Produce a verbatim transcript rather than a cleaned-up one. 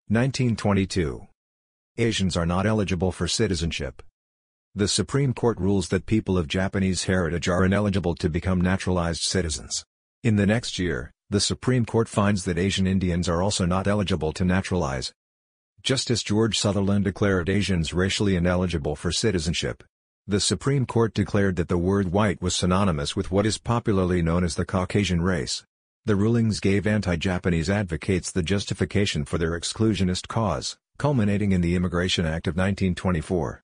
nineteen twenty-two. Asians are not eligible for citizenship. The Supreme Court rules that people of Japanese heritage are ineligible to become naturalized citizens. In the next year, the Supreme Court finds that Asian Indians are also not eligible to naturalize. Justice George Sutherland declared Asians racially ineligible for citizenship. The Supreme Court declared that the word white was synonymous with what is popularly known as the Caucasian race. The rulings gave anti-Japanese advocates the justification for their exclusionist cause, culminating in the Immigration Act of nineteen twenty-four.